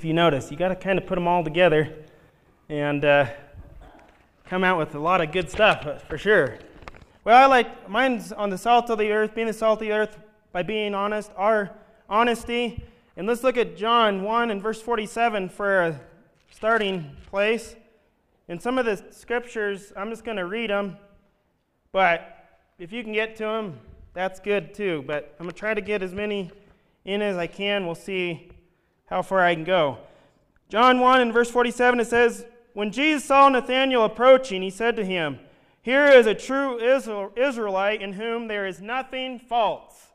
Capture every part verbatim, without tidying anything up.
if you notice. You got to kind of put them all together and uh, come out with a lot of good stuff, for sure. Well, I like, mine's on the salt of the earth, being the salt of the earth by being honest, our honesty. And let's look at John one and verse forty-seven for a starting place. And some of the scriptures, I'm just going to read them, but if you can get to them, that's good too. But I'm going to try to get as many in as I can. We'll see how far I can go. John one and verse forty-seven, it says, "When Jesus saw Nathanael approaching, he said to him, 'Here is a true Israelite in whom there is nothing false.'"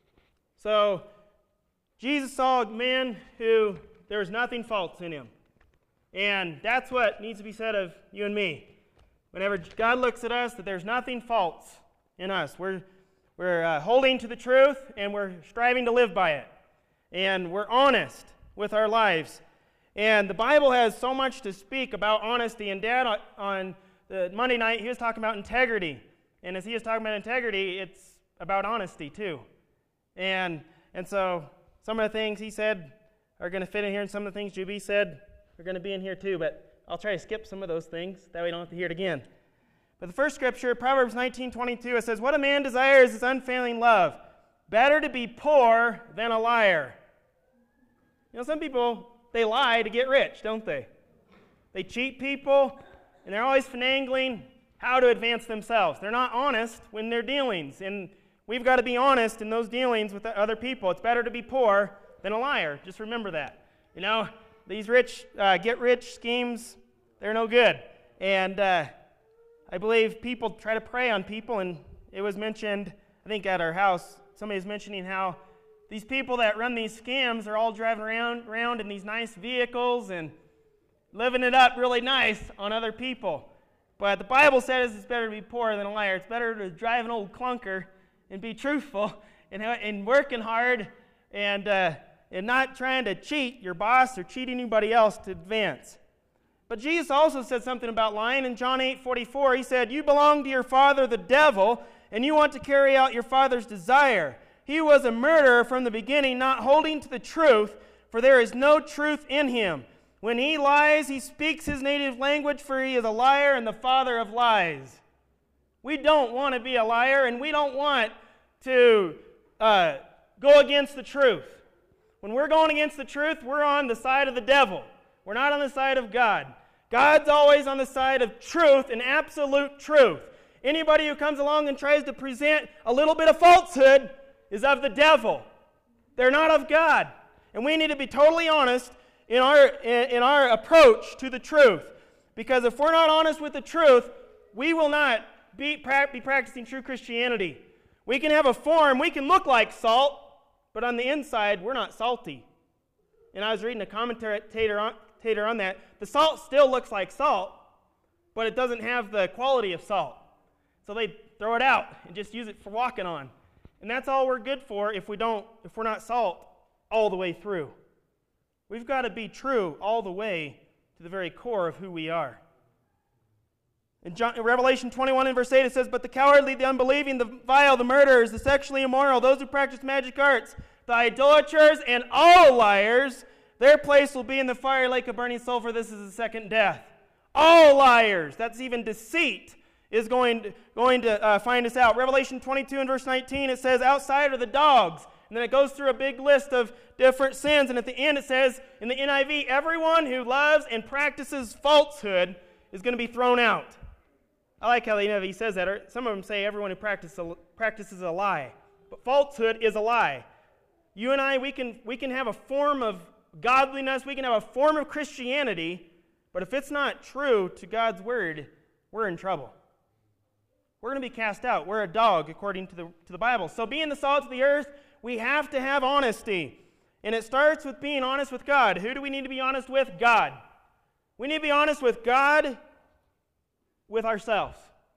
So, Jesus saw a man who there was nothing false in him. And that's what needs to be said of you and me. Whenever God looks at us, that there's nothing false in us. We're, we're uh, holding to the truth, and we're striving to live by it. And we're honest with our lives. And the Bible has so much to speak about honesty. And Dad, on the Monday night, he was talking about integrity. And as he was talking about integrity, it's about honesty too. And, and so some of the things he said are going to fit in here, and some of the things Juby said are going to be in here too, but I'll try to skip some of those things, that way we don't have to hear it again. But the first scripture, Proverbs nineteen twenty-two, it says, "What a man desires is unfailing love. Better to be poor than a liar." You know, some people, they lie to get rich, don't they? They cheat people, and they're always finagling how to advance themselves. They're not honest when they're dealings, and we've got to be honest in those dealings with other people. It's better to be poor than a liar. Just remember that. You know, these rich, uh, get-rich schemes, they're no good. And uh, I believe people try to prey on people, and it was mentioned, I think at our house, somebody was mentioning how these people that run these scams are all driving around, around in these nice vehicles and living it up really nice on other people. But the Bible says it's better to be poor than a liar. It's better to drive an old clunker and be truthful and, and working hard and... Uh, and not trying to cheat your boss or cheat anybody else to advance. But Jesus also said something about lying. In John eight forty-four, he said, "You belong to your father, the devil, and you want to carry out your father's desire. He was a murderer from the beginning, not holding to the truth, for there is no truth in him. When he lies, he speaks his native language, for he is a liar and the father of lies." We don't want to be a liar, and we don't want to uh, go against the truth. When we're going against the truth, we're on the side of the devil. We're not on the side of God. God's always on the side of truth and absolute truth. Anybody who comes along and tries to present a little bit of falsehood is of the devil. They're not of God. And we need to be totally honest in our, in our approach to the truth. Because if we're not honest with the truth, we will not be, be practicing true Christianity. We can have a form, we can look like salt, but on the inside, we're not salty. And I was reading a commentator on, on that. The salt still looks like salt, but it doesn't have the quality of salt. So they throw it out and just use it for walking on. And that's all we're good for if we don't, if we're not salt all the way through. We've got to be true all the way to the very core of who we are. In, John, in Revelation twenty-one and verse eight, it says, "But the cowardly, the unbelieving, the vile, the murderers, the sexually immoral, those who practice magic arts, the idolaters, and all liars, their place will be in the fiery lake of burning sulfur. This is the second death." All liars. That's even deceit is going to, going to uh, find us out. Revelation twenty-two and verse nineteen, it says, "Outside are the dogs." And then it goes through a big list of different sins. And at the end it says, in the N I V, "Everyone who loves and practices falsehood is going to be thrown out." I like how the N I V says that. Or some of them say everyone who practices a, practices a lie. But falsehood is a lie. You and I, we can, we can have a form of godliness, we can have a form of Christianity, but if it's not true to God's word, we're in trouble. We're going to be cast out. We're a dog, according to the, to the Bible. So being the salt of the earth, we have to have honesty. And it starts with being honest with God. Who do we need to be honest with? God. We need to be honest with God, with ourselves.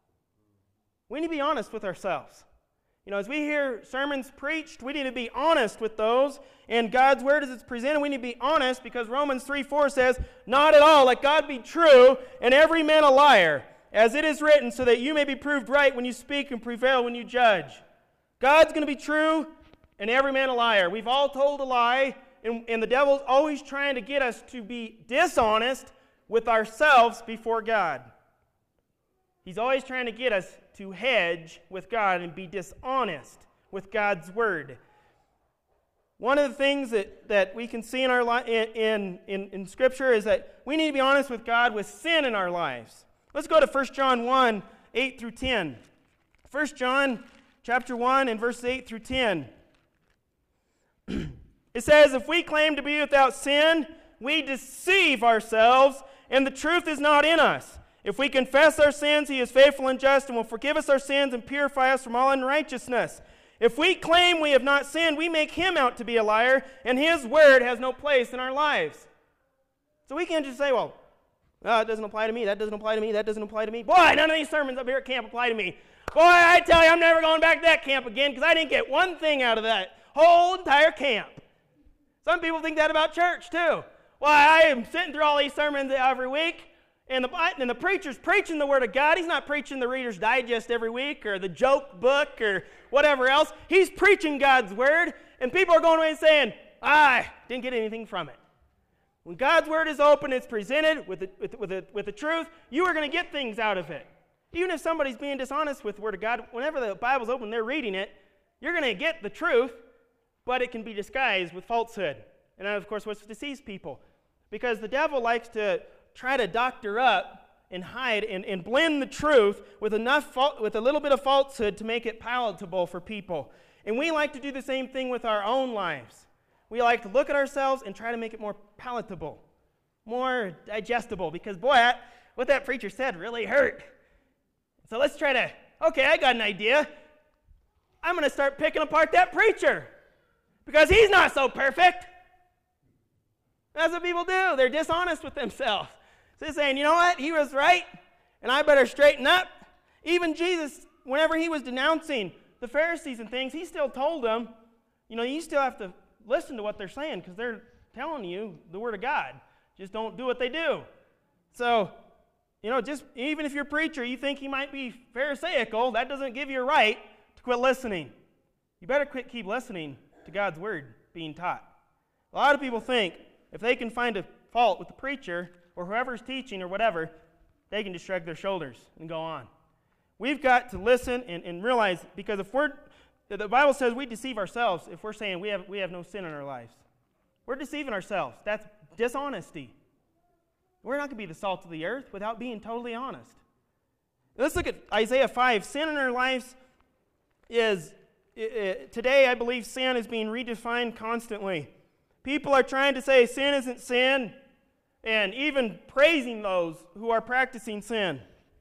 We need to be honest with ourselves. You know, as we hear sermons preached, we need to be honest with those. And God's word as it's presented, we need to be honest because Romans three four says, "Not at all, let God be true, and every man a liar, as it is written, so that you may be proved right when you speak and prevail when you judge." God's going to be true, and every man a liar. We've all told a lie, and, and the devil's always trying to get us to be dishonest with ourselves before God. He's always trying to get us to hedge with God and be dishonest with God's Word. One of the things that, that we can see in, our li- in, in, in Scripture is that we need to be honest with God with sin in our lives. Let's go to First John one, eight through ten. First John chapter one and verses eight through ten. It says, if we claim to be without sin, we deceive ourselves, and the truth is not in us. If we confess our sins, he is faithful and just and will forgive us our sins and purify us from all unrighteousness. If we claim we have not sinned, we make him out to be a liar, and his word has no place in our lives. So we can't just say, well, oh, it doesn't apply to me, that doesn't apply to me, that doesn't apply to me. Boy, none of these sermons up here at camp apply to me. Boy, I tell you, I'm never going back to that camp again because I didn't get one thing out of that whole entire camp. Some people think that about church too. Well, I am sitting through all these sermons every week, and the, and the preacher's preaching the Word of God. He's not preaching the Reader's Digest every week or the joke book or whatever else. He's preaching God's Word, and people are going away and saying, I didn't get anything from it. When God's Word is open, it's presented with the, with, with, the, with the truth, you are going to get things out of it. Even if somebody's being dishonest with the Word of God, whenever the Bible's open, they're reading it, you're going to get the truth, but it can be disguised with falsehood. And that, of course, what deceives people. Because the devil likes to try to doctor up and hide and, and blend the truth with enough fa- with a little bit of falsehood to make it palatable for people. And we like to do the same thing with our own lives. We like to look at ourselves and try to make it more palatable, more digestible, because, boy, I, what that preacher said really hurt. So let's try to, okay, I got an idea. I'm going to start picking apart that preacher because he's not so perfect. That's what people do. They're dishonest with themselves. So they're saying, you know what? He was right, and I better straighten up. Even Jesus, whenever he was denouncing the Pharisees and things, he still told them, you know, you still have to listen to what they're saying because they're telling you the Word of God. Just don't do what they do. So, you know, just even if you're a preacher, you think he might be pharisaical, that doesn't give you a right to quit listening. You better quit keep listening to God's Word being taught. A lot of people think if they can find a fault with the preacher or whoever's teaching or whatever, they can just shrug their shoulders and go on. We've got to listen and, and realize, because if we're, the Bible says we deceive ourselves if we're saying we have, we have no sin in our lives. We're deceiving ourselves. That's dishonesty. We're not going to be the salt of the earth without being totally honest. Let's look at Isaiah five. Sin in our lives is, it, today I believe sin is being redefined constantly. People are trying to say sin isn't sin, and even praising those who are practicing sin.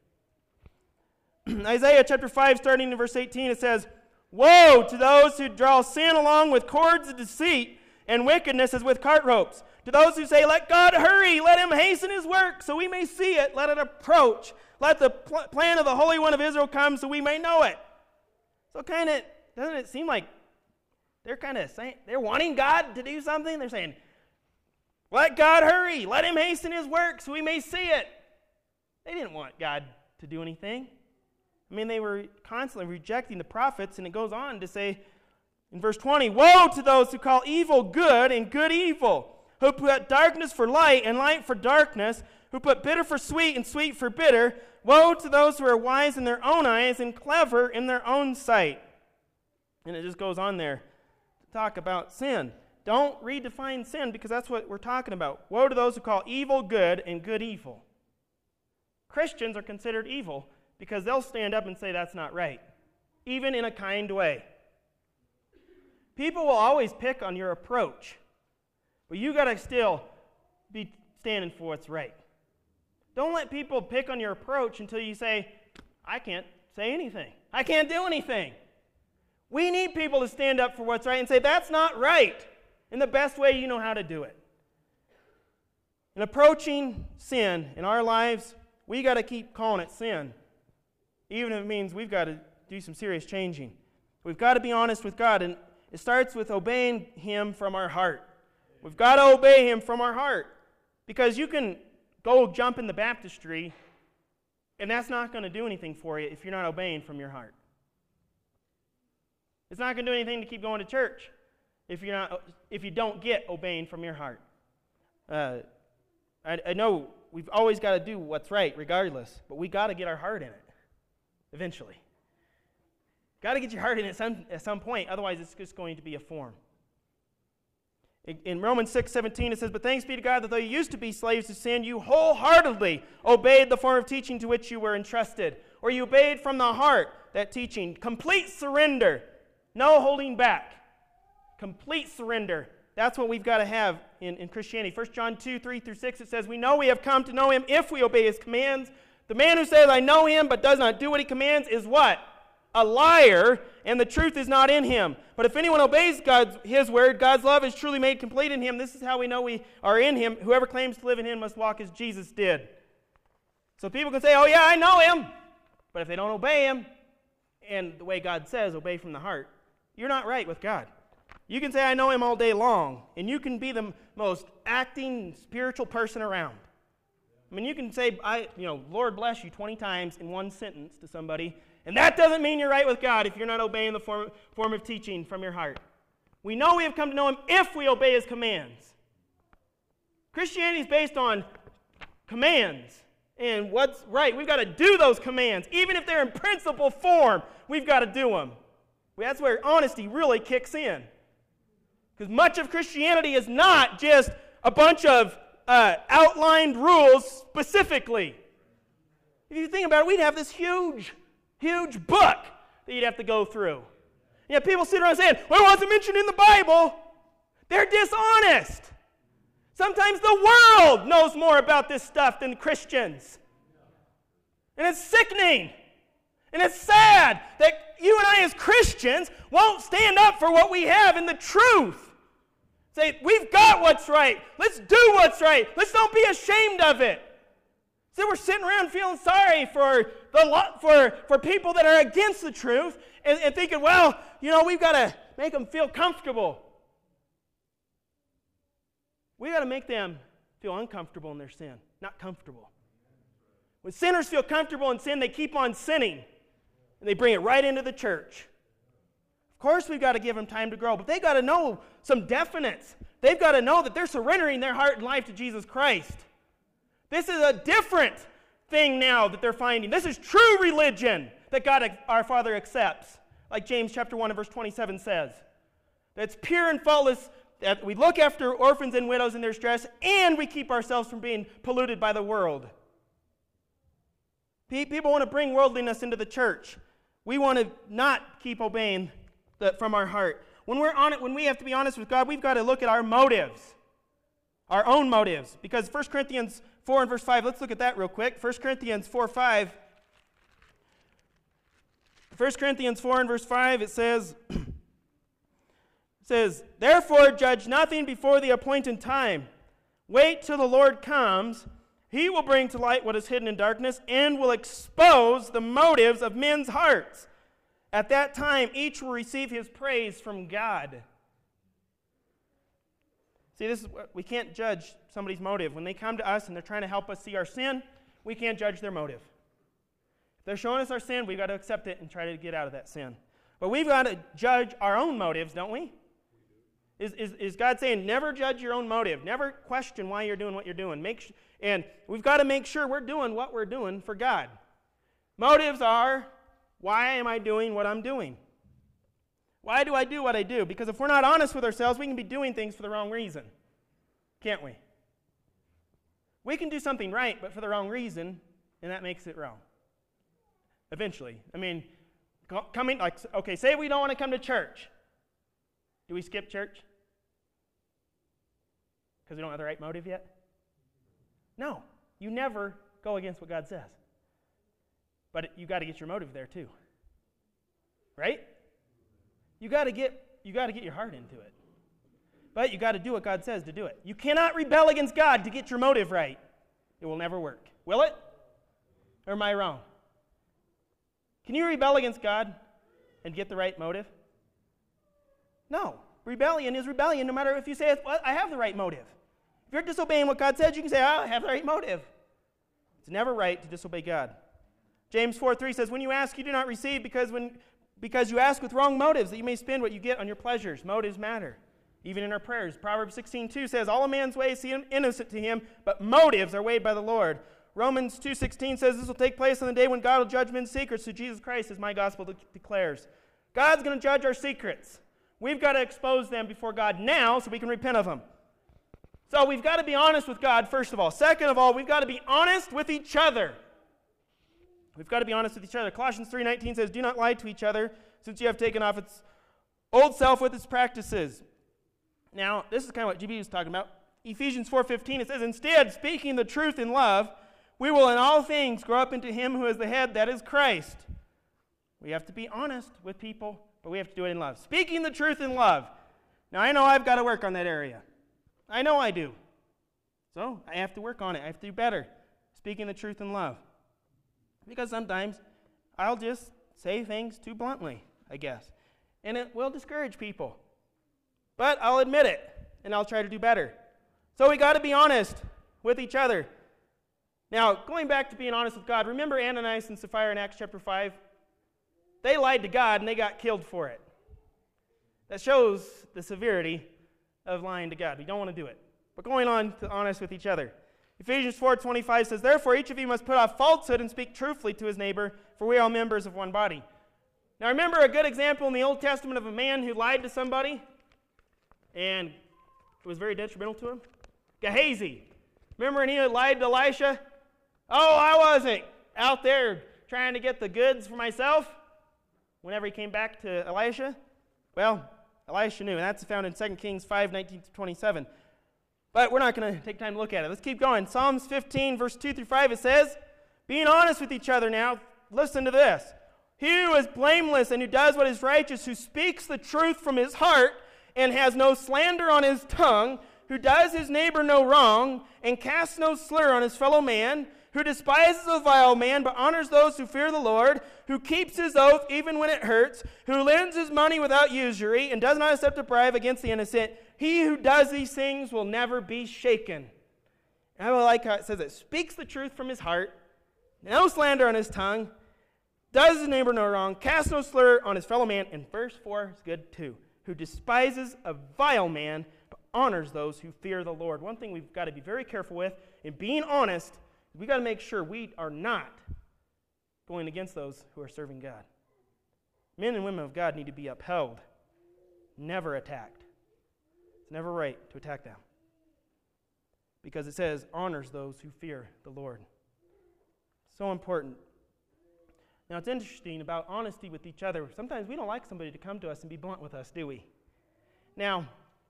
Isaiah chapter five, starting in verse eighteen, it says, "Woe to those who draw sin along with cords of deceit, and wickedness as with cart ropes. To those who say, let God hurry, let him hasten his work, so we may see it, let it approach. Let the pl- plan of the Holy One of Israel come, so we may know it." So kind of, doesn't it seem like they're kind of saying, they're wanting God to do something? They're saying, let God hurry, let him hasten his work, so we may see it. They didn't want God to do anything. I mean, they were constantly rejecting the prophets, and it goes on to say in verse twenty, "Woe to those who call evil good and good evil, who put darkness for light and light for darkness, who put bitter for sweet and sweet for bitter. Woe to those who are wise in their own eyes and clever in their own sight." And it just goes on there to talk about sin. Don't redefine sin, because that's what we're talking about. Woe to those who call evil good and good evil. Christians are considered evil because they'll stand up and say that's not right, even in a kind way. People will always pick on your approach, but you got to still be standing for what's right. Don't let people pick on your approach until you say, I can't say anything. I can't do anything. We need people to stand up for what's right and say, that's not right, in the best way you know how to do it. In approaching sin in our lives, we got to keep calling it sin, even if it means we've got to do some serious changing. We've got to be honest with God, and it starts with obeying him from our heart. We've got to obey him from our heart, because you can go jump in the baptistry, and that's not going to do anything for you if you're not obeying from your heart. It's not going to do anything to keep going to church if you're not, if you don't get obeying from your heart. Uh, I, I know we've always got to do what's right, regardless, but we got to get our heart in it eventually. Got to get your heart in it some, at some point, otherwise it's just going to be a form. In, in Romans six seventeen it says, "But thanks be to God that though you used to be slaves to sin, you wholeheartedly obeyed the form of teaching to which you were entrusted." Or you obeyed from the heart that teaching. Complete surrender. No holding back. Complete surrender. That's what we've got to have in, in Christianity. First John two, three through six, it says, "We know we have come to know him if we obey his commands. The man who says, 'I know him,' but does not do what he commands is" what? "A liar, and the truth is not in him. But if anyone obeys God's, his word, God's love is truly made complete in him. This is how we know we are in him. Whoever claims to live in him must walk as Jesus did." So people can say, "Oh yeah, I know him." But if they don't obey him, and the way God says, obey from the heart, you're not right with God. You can say, "I know him" all day long, and you can be the most acting spiritual person around. I mean, you can say, "I, you know, Lord bless you" twenty times in one sentence to somebody, and that doesn't mean you're right with God if you're not obeying the form, form of teaching from your heart. We know we have come to know him if we obey his commands. Christianity is based on commands. And what's right, we've got to do those commands. Even if they're in principle form, we've got to do them. That's where honesty really kicks in. Because much of Christianity is not just a bunch of uh, outlined rules specifically. If you think about it, we'd have this huge, huge book that you'd have to go through. Yeah, people sit around saying, "Well, it wasn't mentioned in the Bible." They're dishonest. Sometimes the world knows more about this stuff than Christians. And it's sickening. And it's sad that you and I as Christians won't stand up for what we have in the truth. Say, we've got what's right. Let's do what's right. Let's don't be ashamed of it. So we're sitting around feeling sorry for the for, for people that are against the truth and, and thinking, well, you know, we've got to make them feel comfortable. We've got to make them feel uncomfortable in their sin, not comfortable. When sinners feel comfortable in sin, they keep on sinning, and they bring it right into the church. Of course, we've got to give them time to grow, but they've got to know some definites. They've got to know that they're surrendering their heart and life to Jesus Christ. This is a different thing now that they're finding. This is true religion that God, our Father, accepts, like James chapter one and verse twenty-seven says. That's pure and faultless, that we look after orphans and widows in their stress, and we keep ourselves from being polluted by the world. People want to bring worldliness into the church. We want to not keep obeying the, from our heart. When we're on it, when we have to be honest with God, we've got to look at our motives, our own motives. Because First Corinthians four and verse five, let's look at that real quick. First Corinthians four five. First Corinthians four and verse five, it says, it says, "Therefore judge nothing before the appointed time. Wait till the Lord comes. He will bring to light what is hidden in darkness and will expose the motives of men's hearts. At that time, each will receive his praise from God." See, this is what, we can't judge somebody's motive. When they come to us and they're trying to help us see our sin, we can't judge their motive. If they're showing us our sin, we've got to accept it and try to get out of that sin. But we've got to judge our own motives, don't we? Is, is, is God saying, never judge your own motive. Never question why you're doing what you're doing. Make sh- and we've got to make sure we're doing what we're doing for God. Motives are, why am I doing what I'm doing? Why do I do what I do? Because if we're not honest with ourselves, we can be doing things for the wrong reason. Can't we? We can do something right, but for the wrong reason, and that makes it wrong. Eventually. I mean, coming, like, okay, say we don't want to come to church. Do we skip church? Because we don't have the right motive yet? No. You never go against what God says. But you got to get your motive there too. Right? You got to get you got to get your heart into it. But you got to do what God says to do it. You cannot rebel against God to get your motive right. It will never work. Will it? Or am I wrong? Can you rebel against God and get the right motive? No. Rebellion is rebellion no matter if you say, well, I have the right motive. If you're disobeying what God said, you can say, oh, I have the right motive. It's never right to disobey God. James four three says, when you ask, you do not receive because when because you ask with wrong motives, that you may spend what you get on your pleasures. Motives matter. even in our prayers. Proverbs sixteen two says, all a man's ways seem innocent to him, but motives are weighed by the Lord. Romans two sixteen says, this will take place on the day when God will judge men's secrets through Jesus Christ, as my gospel de- declares. God's going to judge our secrets. We've got to expose them before God now so we can repent of them. So we've got to be honest with God, first of all. Second of all, we've got to be honest with each other. We've got to be honest with each other. Colossians three nineteen says, do not lie to each other, since you have taken off its old self with its practices. Now, this is kind of what G B was talking about. Ephesians four fifteen, it says, instead, speaking the truth in love, we will in all things grow up into him who is the head, that is Christ. We have to be honest with people, but we have to do it in love. Speaking the truth in love. Now, I know I've got to work on that area. I know I do. So, I have to work on it. I have to do better. Speaking the truth in love. Because sometimes I'll just say things too bluntly, I guess. And it will discourage people. But I'll admit it, and I'll try to do better. So we got to be honest with each other. Now, going back to being honest with God, remember Ananias and Sapphira in Acts chapter five? They lied to God, and they got killed for it. That shows the severity of lying to God. We don't want to do it. But going on to honest with each other. Ephesians four twenty-five says, therefore each of you must put off falsehood and speak truthfully to his neighbor, for we are all members of one body. Now remember a good example in the Old Testament of a man who lied to somebody, and it was very detrimental to him? Gehazi. Remember when he lied to Elisha? Oh, I wasn't out there trying to get the goods for myself. Whenever he came back to Elisha, well, Elisha knew, and that's found in Second Kings five nineteen to twenty-seven. But we're not going to take time to look at it. Let's keep going. Psalms fifteen, verse two through five, it says, being honest with each other now, listen to this. He who is blameless and who does what is righteous, who speaks the truth from his heart and has no slander on his tongue, who does his neighbor no wrong and casts no slur on his fellow man, who despises a vile man but honors those who fear the Lord, who keeps his oath even when it hurts, who lends his money without usury and does not accept a bribe against the innocent, he who does these things will never be shaken. And I like how it says it. Speaks the truth from his heart, no slander on his tongue, does his neighbor no wrong, casts no slur on his fellow man, and verse four is good too, who despises a vile man but honors those who fear the Lord. One thing we've got to be very careful with in being honest, we've got to make sure we are not going against those who are serving God. Men and women of God need to be upheld, never attacked. It's never right to attack them. Because it says, honors those who fear the Lord. So important. Now, it's interesting about honesty with each other. Sometimes we don't like somebody to come to us and be blunt with us, do we? Now,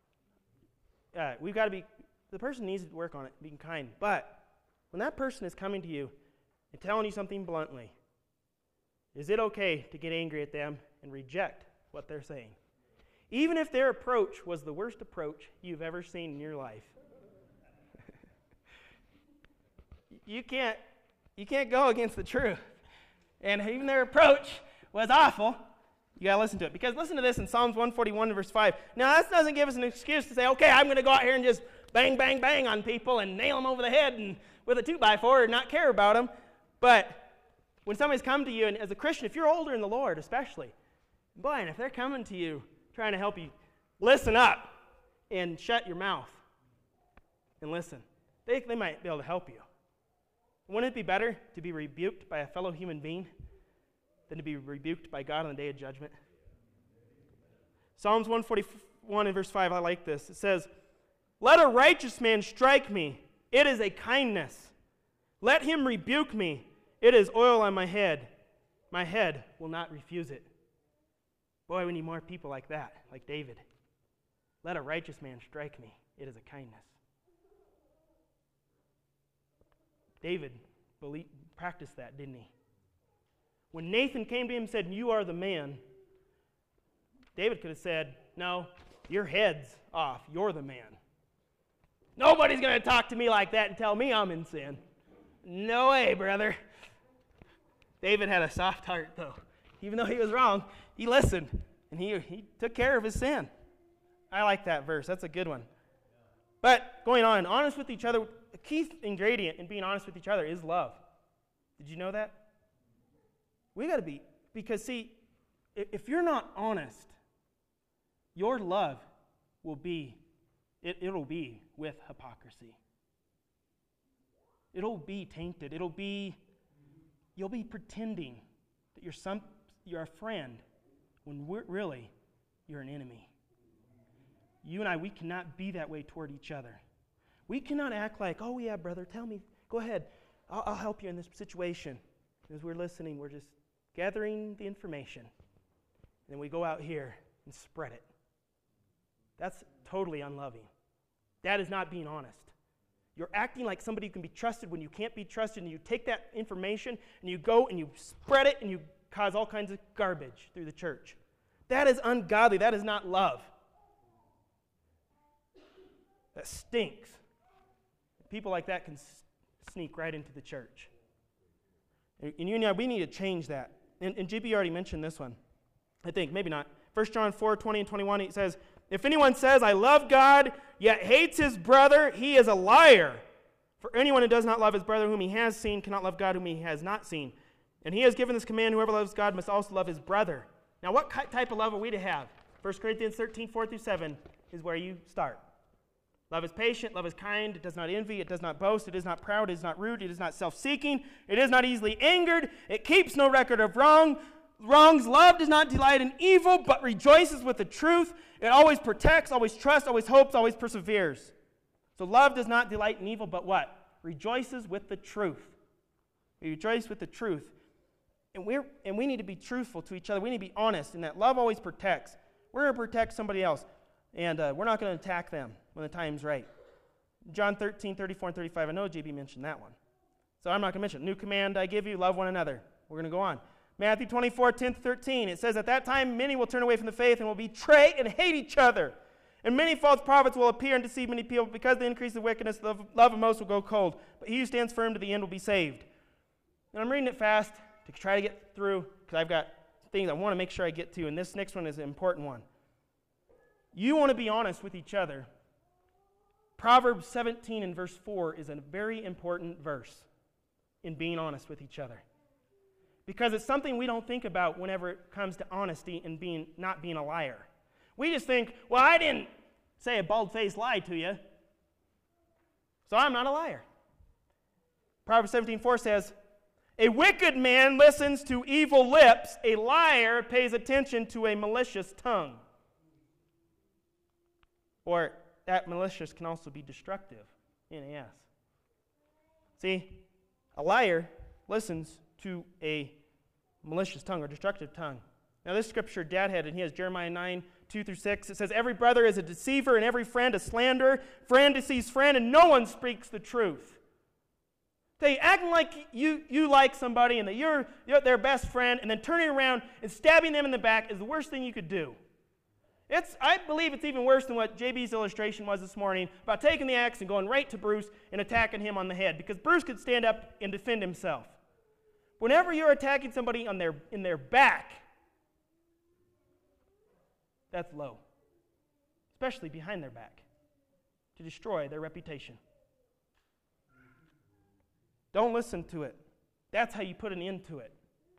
uh, we've got to be, the person needs to work on it, being kind. But when that person is coming to you and telling you something bluntly, is it okay to get angry at them and reject what they're saying? Even if their approach was the worst approach you've ever seen in your life. you can't, you can't go against the truth. And even their approach was awful. You got to listen to it. Because listen to this in Psalms one forty-one, verse five. Now, that doesn't give us an excuse to say, okay, I'm going to go out here and just bang, bang, bang on people and nail them over the head and with a two by four and not care about them. But when somebody's come to you, and as a Christian, if you're older in the Lord especially, boy, and if they're coming to you trying to help you, listen up and shut your mouth and listen. They, they might be able to help you. Wouldn't it be better to be rebuked by a fellow human being than to be rebuked by God on the day of judgment? Psalms one forty-one and verse five, I like this. It says, let a righteous man strike me. It is a kindness. Let him rebuke me. It is oil on my head. My head will not refuse it. Boy, we need more people like that, like David. Let a righteous man strike me. It is a kindness. David believed, practiced that, didn't he? When Nathan came to him and said, you are the man, David could have said, no, your head's off. You're the man. Nobody's going to talk to me like that and tell me I'm in sin. No way, brother. David had a soft heart, though. Even though he was wrong, he listened, and he, he took care of his sin. I like that verse. That's a good one. But going on, honest with each other, a key ingredient in being honest with each other is love. Did you know that? We got to be, because see, if you're not honest, your love will be, it, it'll be with hypocrisy. It'll be tainted. It'll be, you'll be pretending that you're some, you're a friend when we're, really you're an enemy. You and I, we cannot be that way toward each other. We cannot act like, oh yeah, brother, tell me, go ahead, I'll, I'll help you in this situation. As we're listening, we're just gathering the information. And then we go out here and spread it. That's totally unloving. That is not being honest. You're acting like somebody who can be trusted when you can't be trusted, and you take that information and you go and you spread it and you cause all kinds of garbage through the church. That is ungodly. That is not love. That stinks. People like that can s- sneak right into the church. And, and you and I, we need to change that. And, and J B already mentioned this one. I think, maybe not. First John four, twenty and twenty-one, it says, if anyone says, I love God, yet hates his brother, he is a liar. For anyone who does not love his brother whom he has seen cannot love God whom he has not seen. And he has given this command, whoever loves God must also love his brother. Now, what type of love are we to have? First Corinthians thirteen, four through seven is where you start. Love is patient, love is kind, it does not envy, it does not boast, it is not proud, it is not rude, it is not self-seeking, it is not easily angered, it keeps no record of wrong. Wrongs. Love does not delight in evil, but rejoices with the truth. It always protects, always trusts, always hopes, always perseveres. So love does not delight in evil, but what? Rejoices with the truth. We rejoice with the truth. And, we're, and we need to be truthful to each other. We need to be honest in that love always protects. We're going to protect somebody else, and uh, we're not going to attack them when the time's right. John thirteen, thirty-four and thirty-five, I know J B mentioned that one. So I'm not going to mention it. New command I give you, love one another. We're going to go on. Matthew twenty-four, ten to thirteen, it says, at that time many will turn away from the faith and will betray and hate each other. And many false prophets will appear and deceive many people. Because of the increase of wickedness, the love of most will go cold. But he who stands firm to the end will be saved. And I'm reading it fast to try to get through, because I've got things I want to make sure I get to, and this next one is an important one. You want to be honest with each other. Proverbs seventeen and verse four is a very important verse in being honest with each other. Because it's something we don't think about whenever it comes to honesty and being not being a liar. We just think, well, I didn't say a bald-faced lie to you, so I'm not a liar. Proverbs seventeen four says, a wicked man listens to evil lips, a liar pays attention to a malicious tongue. Or that malicious can also be destructive, N A S. See, a liar listens to a malicious tongue or destructive tongue. Now this scripture Dad had, and he has Jeremiah nine, two through six. It says, every brother is a deceiver and every friend a slanderer. Friend deceives friend and no one speaks the truth. They acting like you, you like somebody and that you're, you're their best friend, and then turning around and stabbing them in the back is the worst thing you could do. It's, I believe it's even worse than what J B's illustration was this morning about taking the axe and going right to Bruce and attacking him on the head, because Bruce could stand up and defend himself. Whenever you're attacking somebody on their, in their back, that's low, especially behind their back, to destroy their reputation. Don't listen to it. That's how you put an end to it.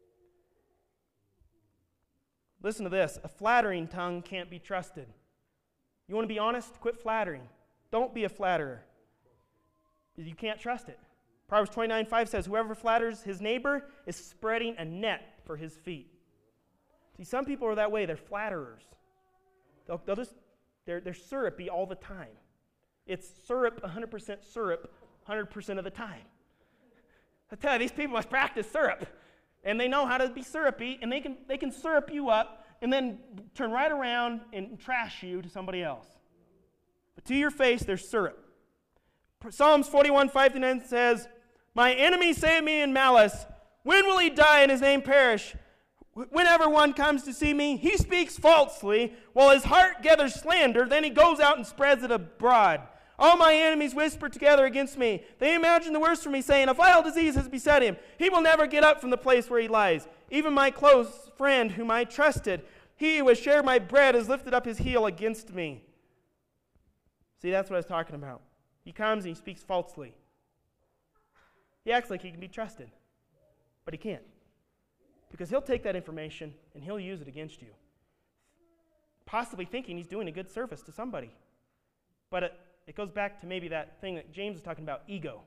Listen to this. A flattering tongue can't be trusted. You want to be honest? Quit flattering. Don't be a flatterer. You can't trust it. Proverbs twenty-nine five says, whoever flatters his neighbor is spreading a net for his feet. See, some people are that way. They're flatterers. They'll, they'll just, they're, they're syrupy all the time. It's syrup, one hundred percent syrup, one hundred percent of the time. I tell you, these people must practice syrup. And they know how to be syrupy, and they can, they can syrup you up and then turn right around and trash you to somebody else. But to your face, there's syrup. Psalms forty-one, five to nine says, my enemies say to me in malice, when will he die and his name perish? Whenever one comes to see me, he speaks falsely, while his heart gathers slander, then he goes out and spreads it abroad. All my enemies whisper together against me. They imagine the worst for me, saying, a vile disease has beset him. He will never get up from the place where he lies. Even my close friend, whom I trusted, he who has shared my bread, has lifted up his heel against me. See, that's what I was talking about. He comes and he speaks falsely. He acts like he can be trusted, but he can't. Because he'll take that information and he'll use it against you. possibly thinking he's doing a good service to somebody. But it, it goes back to maybe that thing that James was talking about, ego.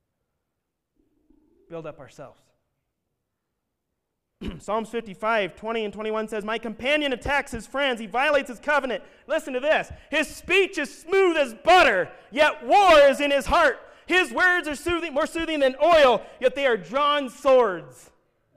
Build up ourselves. Psalms fifty-five, twenty and twenty-one says, my companion attacks his friends. He violates his covenant. Listen to this. His speech is smooth as butter, yet war is in his heart. His words are soothing, more soothing than oil, yet they are drawn swords.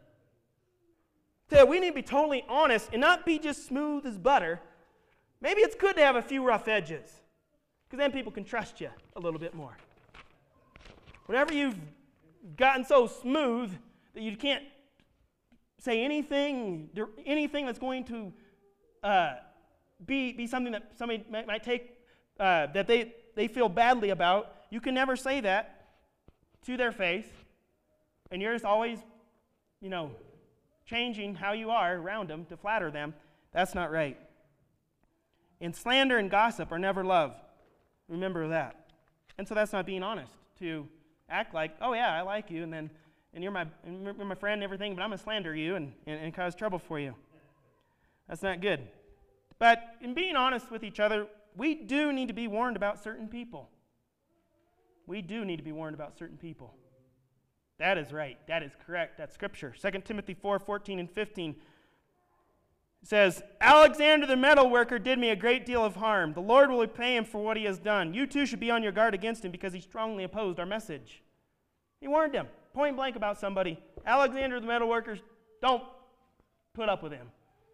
So we need to be totally honest and not be just smooth as butter. Maybe it's good to have a few rough edges, because then people can trust you a little bit more. Whenever you've gotten so smooth that you can't say anything, anything that's going to uh, be be something that somebody might, might take uh, that they they feel badly about, you can never say that to their face, and you're just always, you know, changing how you are around them to flatter them. That's not right. And slander and gossip are never love. Remember that. And so that's not being honest, to act like, oh yeah, I like you, and then and you're my and you're my friend and everything, but I'm going to slander you and, and, and cause trouble for you. That's not good. But in being honest with each other, we do need to be warned about certain people. We do need to be warned about certain people. That is right. That is correct. That's Scripture. Second Timothy four, fourteen and fifteen says, Alexander the metal worker did me a great deal of harm. The Lord will repay him for what he has done. You too should be on your guard against him because he strongly opposed our message. He warned him, point blank, about somebody. Alexander the metal worker, don't put up with him.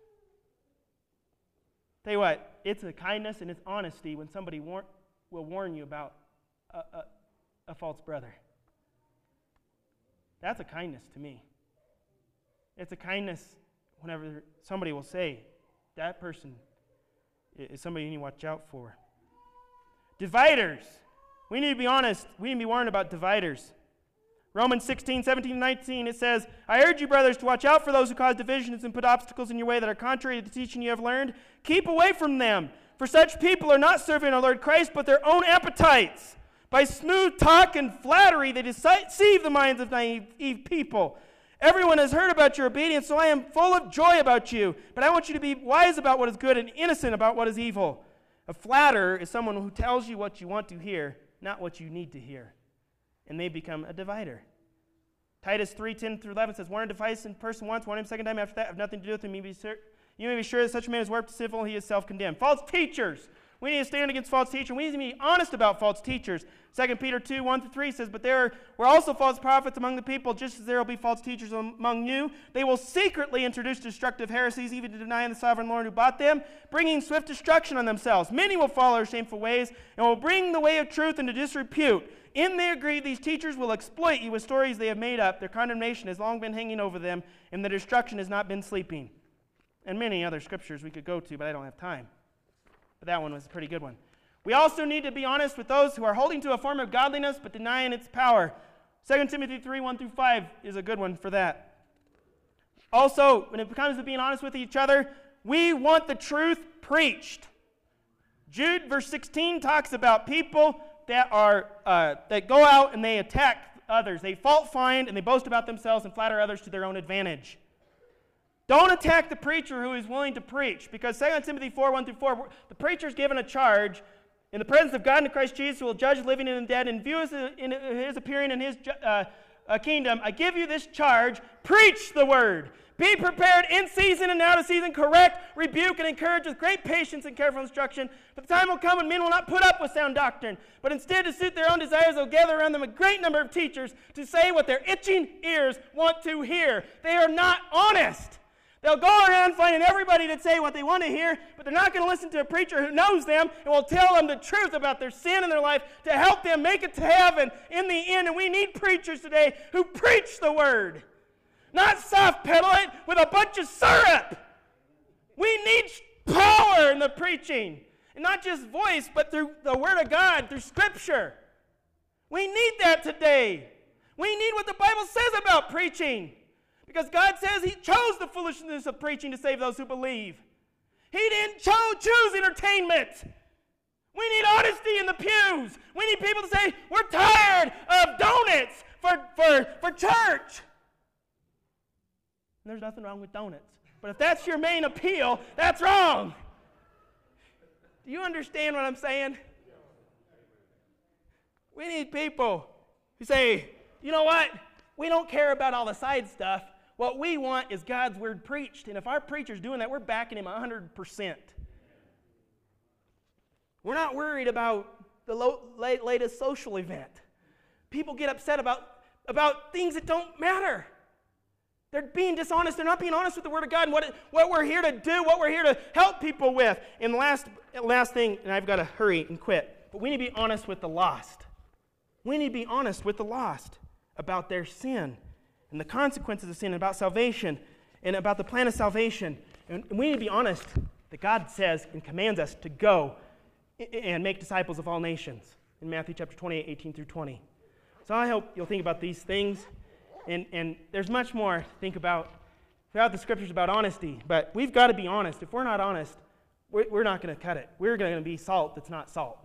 Tell you what, it's a kindness and it's honesty when somebody war- will warn you about a, a, a false brother. That's a kindness to me. It's a kindness whenever somebody will say, that person is somebody you need to watch out for. Dividers. We need to be honest. We need to be warned about dividers. Romans sixteen, seventeen, and nineteen, it says, I urge you, brothers, to watch out for those who cause divisions and put obstacles in your way that are contrary to the teaching you have learned. Keep away from them, for such people are not serving our Lord Christ, but their own appetites. By smooth talk and flattery, they deceive the minds of naive people. Everyone has heard about your obedience, so I am full of joy about you. But I want you to be wise about what is good and innocent about what is evil. A flatterer is someone who tells you what you want to hear, not what you need to hear. And they become a divider. Titus three, ten through eleven says, warn a device in person once, warn him second time, after that have nothing to do with him. You may be, sur- you may be sure that such a man is warped, civil, he is self-condemned. False teachers. We need to stand against false teachers. We need to be honest about false teachers. Second Peter two, one through three says, but there were also false prophets among the people, just as there will be false teachers among you. They will secretly introduce destructive heresies, even to deny the sovereign Lord who bought them, bringing swift destruction on themselves. Many will follow their shameful ways, and will bring the way of truth into disrepute. In their greed, these teachers will exploit you with stories they have made up. Their condemnation has long been hanging over them, and their destruction has not been sleeping. And many other scriptures we could go to, but I don't have time. But that one was a pretty good one. We also need to be honest with those who are holding to a form of godliness but denying its power. Second Timothy three, one through five is a good one for that. Also, when it comes to being honest with each other, we want the truth preached. Jude verse sixteen talks about people that are uh, that go out and they attack others. They fault find and they boast about themselves and flatter others to their own advantage. Don't attack the preacher who is willing to preach, because Second Timothy four, one through four, the preacher is given a charge in the presence of God and Christ Jesus, who will judge the living and the dead, in view of his appearing in his uh, uh, kingdom. I give you this charge, preach the word. Be prepared in season and out of season, correct, rebuke, and encourage with great patience and careful instruction. But the time will come when men will not put up with sound doctrine, but instead to suit their own desires, they'll gather around them a great number of teachers to say what their itching ears want to hear. They are not honest. They'll go around finding everybody to say what they want to hear, but they're not going to listen to a preacher who knows them and will tell them the truth about their sin in their life to help them make it to heaven in the end. And we need preachers today who preach the word, not soft pedal it with a bunch of syrup. We need power in the preaching, and not just voice, but through the word of God, through Scripture. We need that today. We need what the Bible says about preaching. Because God says He chose the foolishness of preaching to save those who believe. He didn't cho- choose entertainment. We need honesty in the pews. We need people to say, we're tired of donuts for, for, for church. And there's nothing wrong with donuts. But if that's your main appeal, that's wrong. Do you understand what I'm saying? We need people who say, you know what? We don't care about all the side stuff. What we want is God's word preached. And if our preacher's doing that, we're backing him one hundred percent. We're not worried about the lo- latest social event. People get upset about, about things that don't matter. They're being dishonest. They're not being honest with the Word of God and what, it, what we're here to do, what we're here to help people with. And the last, last thing, and I've got to hurry and quit, but we need to be honest with the lost. We need to be honest with the lost about their sin and the consequences of sin, and about salvation and about the plan of salvation. And we need to be honest that God says and commands us to go and make disciples of all nations in Matthew chapter twenty-eight, eighteen through twenty. So I hope you'll think about these things. And, and there's much more to think about throughout the Scriptures about honesty. But we've got to be honest. If we're not honest, we're, we're not going to cut it. We're going to be salt that's not salt.